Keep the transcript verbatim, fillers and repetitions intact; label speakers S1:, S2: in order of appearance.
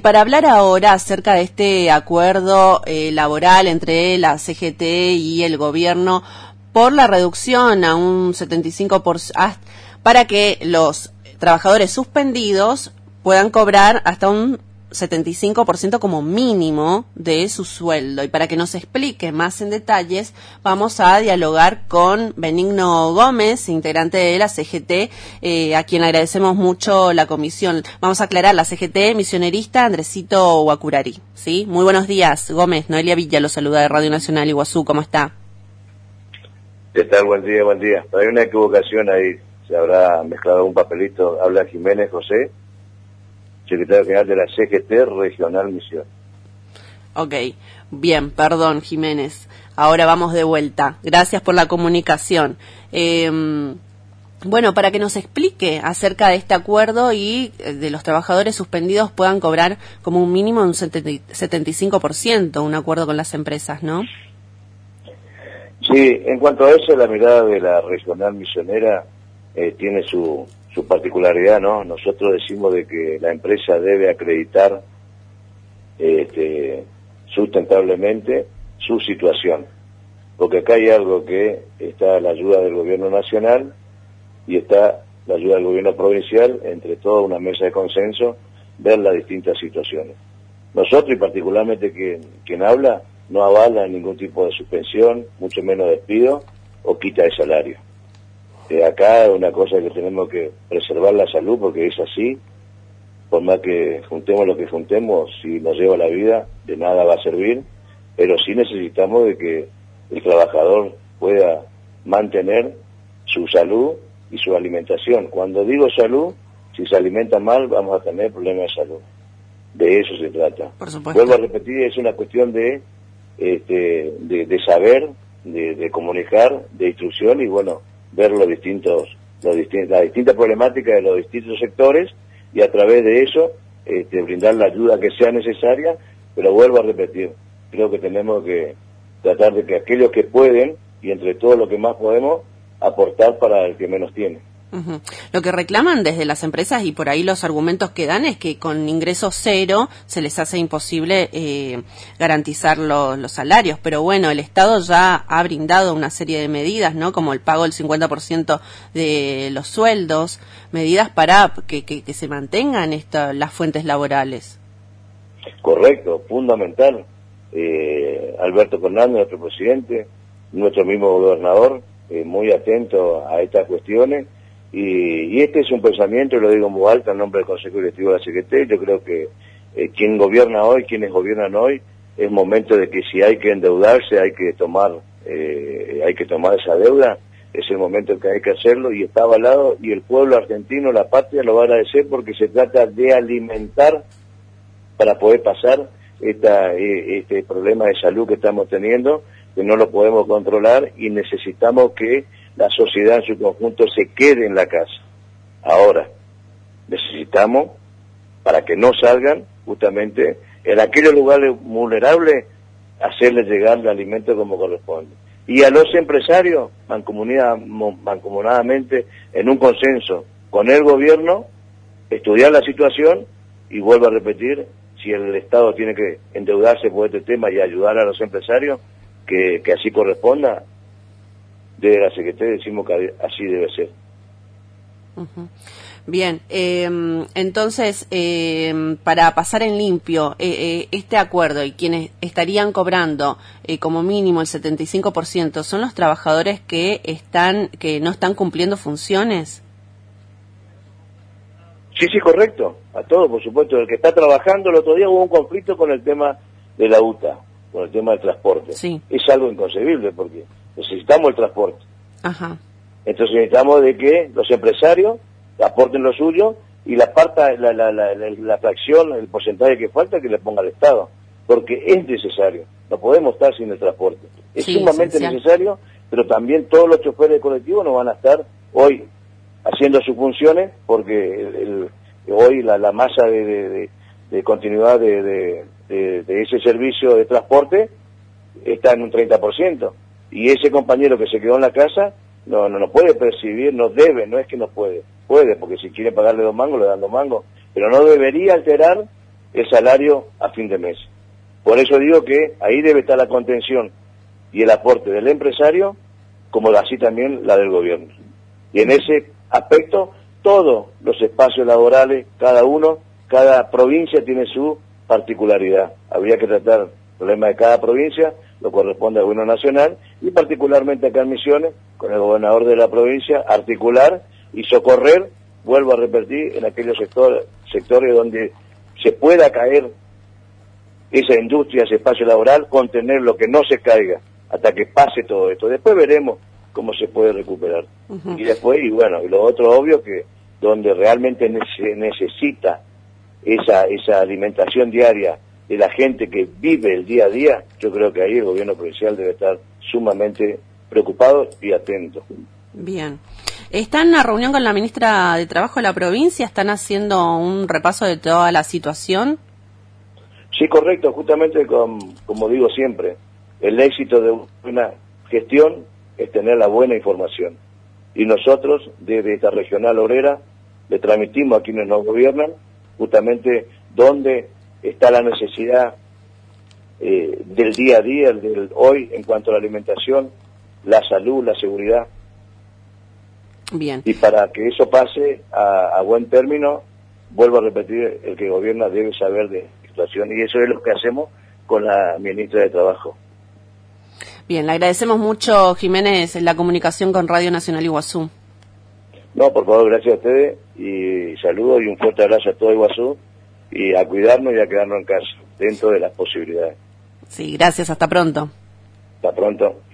S1: para hablar ahora acerca de este acuerdo eh, laboral entre la C G T y el gobierno por la reducción a un setenta y cinco por ciento para que los trabajadores suspendidos puedan cobrar hasta un setenta y cinco por ciento como mínimo de su sueldo. Y para que nos explique más en detalles, vamos a dialogar con Benigno Gómez, integrante de la C G T, eh, a quien agradecemos mucho la comisión. Vamos a aclarar, la C G T misionerista Andresito Guacurari, ¿sí? Muy buenos días, Gómez. Noelia Villa lo saluda de Radio Nacional Iguazú. ¿Cómo está?
S2: ¿Qué tal? Buen día, buen día. Hay una equivocación ahí. Se habrá mezclado un papelito. Habla Jiménez José, secretario general de la C G T Regional Misión.
S1: Ok, bien, perdón Jiménez. Ahora vamos de vuelta. Gracias por la comunicación. Eh, bueno, para que nos explique acerca de este acuerdo y de los trabajadores suspendidos puedan cobrar como un mínimo un setenta y cinco por ciento, un acuerdo con las empresas, ¿no?
S2: Sí, en cuanto a eso, la mirada de la Regional Misionera eh, tiene su... su particularidad, ¿no? Nosotros decimos de que la empresa debe acreditar este, sustentablemente su situación, porque acá hay algo que está la ayuda del gobierno nacional y está la ayuda del gobierno provincial, entre toda una mesa de consenso, ver las distintas situaciones. Nosotros, y particularmente quien, quien habla, no avala ningún tipo de suspensión, mucho menos despido o quita de salario. Eh, acá una cosa que tenemos que preservar la salud, porque es así, por más que juntemos lo que juntemos, si nos lleva la vida, de nada va a servir, pero sí necesitamos de que el trabajador pueda mantener su salud y su alimentación. Cuando digo salud, si se alimenta mal, vamos a tener problemas de salud. De eso se trata.
S1: Por supuesto.
S2: Vuelvo a repetir, es una cuestión de, este, de, de saber, de, de comunicar, de instrucción y bueno, ver los distintos, los distintos, las distintas problemáticas de los distintos sectores y a través de eso este, brindar la ayuda que sea necesaria, pero vuelvo a repetir, creo que tenemos que tratar de que aquellos que pueden y entre todos los que más podemos aportar para el que menos tiene.
S1: Uh-huh. Lo que reclaman desde las empresas y por ahí los argumentos que dan es que con ingreso cero se les hace imposible eh, garantizar lo, los salarios, pero bueno, el Estado ya ha brindado una serie de medidas, ¿no? Como el pago del cincuenta por ciento de los sueldos, medidas para que, que, que se mantengan esta, las fuentes laborales.
S2: Correcto, fundamental. Eh, Alberto Fernández, nuestro presidente, nuestro mismo gobernador, eh, muy atento a estas cuestiones. Y, y este es un pensamiento, y lo digo en voz alta en nombre del Consejo Directivo de la C G T, yo creo que eh, quien gobierna hoy, quienes gobiernan hoy, es momento de que si hay que endeudarse, hay que tomar eh, hay que tomar esa deuda, es el momento en que hay que hacerlo y está avalado y el pueblo argentino, la patria, lo va a agradecer porque se trata de alimentar para poder pasar esta, este problema de salud que estamos teniendo, que no lo podemos controlar y necesitamos que la sociedad en su conjunto se quede en la casa. Ahora, necesitamos, para que no salgan, justamente, en aquellos lugares vulnerables, hacerles llegar el alimento como corresponde. Y a los empresarios, mancomunidad, mancomunadamente, en un consenso con el gobierno, estudiar la situación, y vuelvo a repetir, si el Estado tiene que endeudarse por este tema y ayudar a los empresarios, que, que así corresponda, de la C G T decimos que así debe ser.
S1: Uh-huh. Bien, eh, entonces, eh, para pasar en limpio eh, eh, este acuerdo y quienes estarían cobrando eh, como mínimo el setenta y cinco por ciento, ¿son los trabajadores que están que no están cumpliendo funciones?
S2: Sí, sí, correcto, a todos, por supuesto. El que está trabajando, el otro día hubo un conflicto con el tema de la U T A, con el tema del transporte.
S1: Sí.
S2: Es algo inconcebible porque necesitamos el transporte.
S1: Ajá.
S2: Entonces necesitamos de que los empresarios aporten lo suyo y la parte, la, la, la, la, la fracción, el porcentaje que falta, que le ponga al Estado, porque es necesario. No podemos estar sin el transporte. Es
S1: sí,
S2: sumamente
S1: esencial.
S2: necesario, pero también todos los choferes de colectivos no van a estar hoy haciendo sus funciones porque el, el, hoy la, la masa de, de, de, de continuidad de, de, de, de ese servicio de transporte está en un treinta por ciento y ese compañero que se quedó en la casa no no, no puede percibir, no debe, no es que no puede, puede porque si quiere pagarle dos mangos le dan dos mangos, pero no debería alterar el salario a fin de mes. Por eso digo que ahí debe estar la contención y el aporte del empresario, como así también la del gobierno. Y en ese aspecto, todos los espacios laborales, cada uno, cada provincia tiene su particularidad. Habría que tratar el problema de cada provincia, lo corresponde al gobierno nacional, y particularmente acá en Misiones, con el gobernador de la provincia, articular y socorrer, vuelvo a repetir, en aquellos sectores, sectores donde se pueda caer esa industria, ese espacio laboral, contener lo que no se caiga hasta que pase todo esto. Después veremos cómo se puede recuperar. Uh-huh. Y después, y bueno, y lo otro obvio que donde realmente se necesita esa esa alimentación diaria de la gente que vive el día a día, yo creo que ahí el gobierno provincial debe estar sumamente preocupado y atento.
S1: Bien. ¿Están en una reunión con la ministra de Trabajo de la provincia? ¿Están haciendo un repaso de toda la situación?
S2: Sí, correcto, justamente con, como digo siempre, el éxito de una gestión es tener la buena información. Y nosotros, desde esta regional obrera, le transmitimos a quienes nos gobiernan justamente dónde está la necesidad eh, del día a día, del hoy, en cuanto a la alimentación, la salud, la seguridad.
S1: Bien.
S2: Y para que eso pase a, a buen término, vuelvo a repetir, el que gobierna debe saber de la situación, y eso es lo que hacemos con la ministra de Trabajo.
S1: Bien, le agradecemos mucho, Jiménez, la comunicación con Radio Nacional Iguazú.
S2: No, por favor, gracias a ustedes, y saludos y un fuerte abrazo a todo Iguazú, y a cuidarnos y a quedarnos en casa, dentro de las posibilidades.
S1: Sí, gracias, hasta pronto.
S2: Hasta pronto.